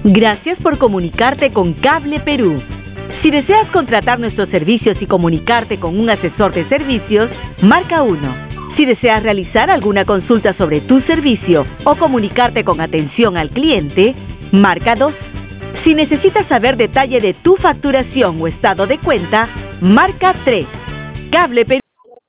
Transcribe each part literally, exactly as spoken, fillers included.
Gracias por comunicarte con Cable Perú. Si deseas contratar nuestros servicios y comunicarte con un asesor de servicios, marca uno. Si deseas realizar alguna consulta sobre tu servicio o comunicarte con atención al cliente, marca dos. Si necesitas saber detalle de tu facturación o estado de cuenta, marca tres. Cable Perú.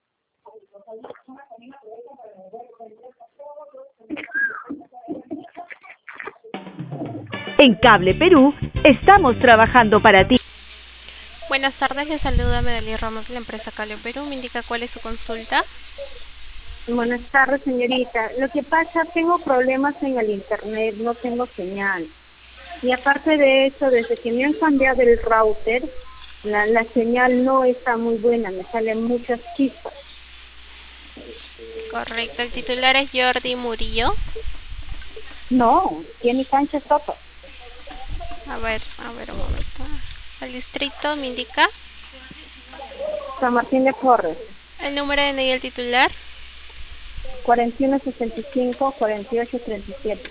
En Cable Perú, estamos trabajando para ti. Buenas tardes, le saluda Medellín Ramos de la empresa Cable Perú. ¿Me indica cuál es su consulta? Buenas tardes, señorita. Lo que pasa, tengo problemas en el internet, no tengo señal. Y aparte de eso, desde que me han cambiado el router, la, la señal no está muy buena, me salen muchas chispas. Correcto, el titular es Jordi Murillo. No, tiene Sánchez Soto. A ver, a ver un momento. ¿El distrito me indica? San Martín de Porres. ¿El número de N I del titular? cuarenta y uno sesenta y cinco, cuarenta y ocho treinta y siete.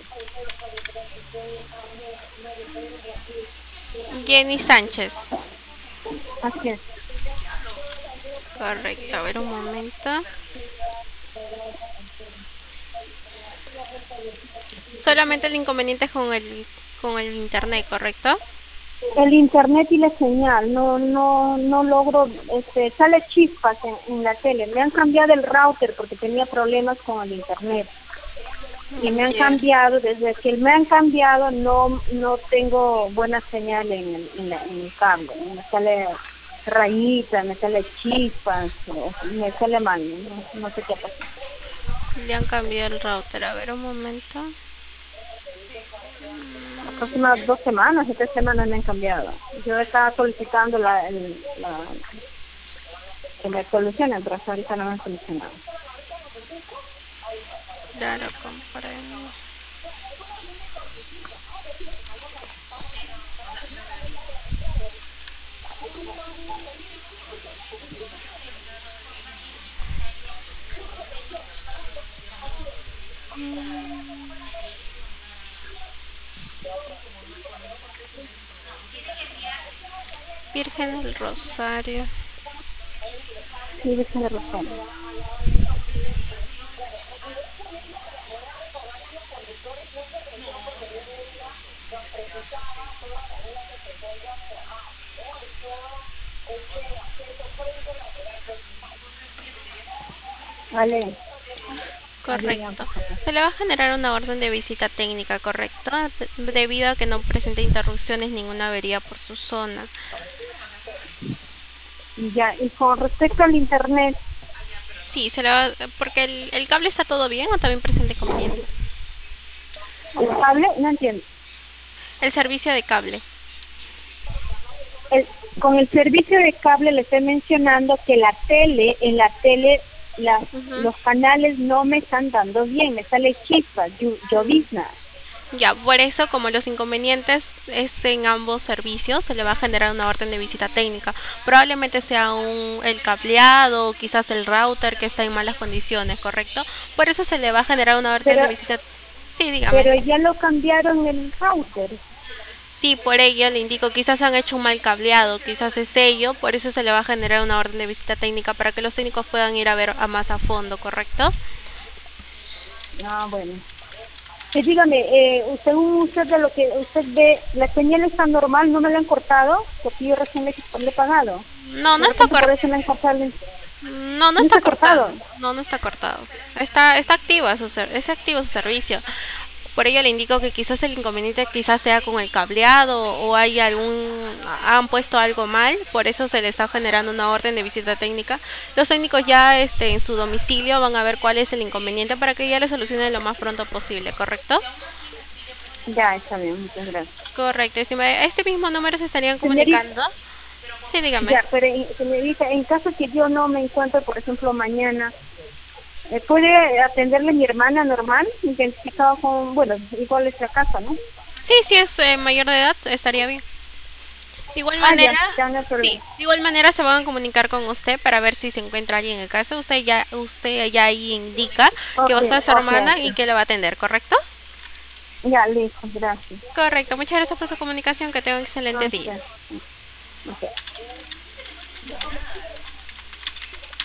Jenny Sánchez. Así es. Correcto, a ver un momento. Solamente el inconveniente es con el con el internet, ¿correcto? El internet y la señal, no no no logro, este, sale chispas en, en la tele. Me han cambiado el router porque tenía problemas con el internet. Y me han cambiado, desde que me han cambiado no no tengo buena señal en el, en, la, en el cable. Me sale rayita, me sale chispas, me sale mal, no, no sé qué pasa. Le han cambiado el router, a ver un momento. Las próximas dos semanas y tres semanas me han cambiado. Yo estaba solicitando la, el, la que me solucionen, pero hasta ahorita no me han solucionado. Claro, comprendo. Virgen del Rosario. Sí, Virgen del Rosario. Vale. Correcto. Se le va a generar una orden de visita técnica, ¿correcto? Debido a que no presenta interrupciones ninguna avería por su zona. Ya, y con respecto al internet. Sí, se le va, porque el, el cable está todo bien o también presenta inconvenientes. ¿El cable? No entiendo. El servicio de cable. El, con el servicio de cable le estoy mencionando que la tele, en la tele, las, uh-huh. los canales no me están dando bien, me sale chispas, llovizna. Ya, por eso, como los inconvenientes es en ambos servicios, se le va a generar una orden de visita técnica. Probablemente sea un, el cableado, quizás el router que está en malas condiciones, ¿correcto? Por eso se le va a generar una orden pero, de visita. Sí, dígame. Pero ya lo cambiaron el router. Sí, por ello le indico, quizás han hecho un mal cableado, quizás es ello, por eso se le va a generar una orden de visita técnica para que los técnicos puedan ir a ver a más a fondo, ¿correcto? Ah, bueno. Eh, dígame, eh, usted, usted de lo que usted ve, la señal está normal, no me la han cortado, porque yo recién le, le he pagado. No, no está cortado. No, no, no está, está cortado. cortado. No, no está cortado. Está, está activa su es activo su servicio. Por ello le indico que quizás el inconveniente quizás sea con el cableado o hay algún han puesto algo mal, por eso se le está generando una orden de visita técnica. Los técnicos ya este en su domicilio van a ver cuál es el inconveniente para que ya le solucionen lo más pronto posible, ¿correcto? Ya, está bien, muchas gracias. Correcto, estimada. Este mismo número se estarían comunicando. Sí, dígame. Ya, pero señorita, en caso que yo no me encuentre, por ejemplo, mañana, ¿puede atenderle mi hermana normal, identificado con, bueno, igual es la casa, ¿no? Sí, si es eh, mayor de edad, estaría bien. De igual ah, manera, ya, ya no sí, de igual manera se van a comunicar con usted para ver si se encuentra alguien en el caso. Usted ya, usted ya ahí indica okay, que va a estar su okay, hermana okay. y que le va a atender, ¿correcto? Ya, listo, gracias. Correcto, muchas gracias por su comunicación, que tenga un excelente Okay. día. Okay.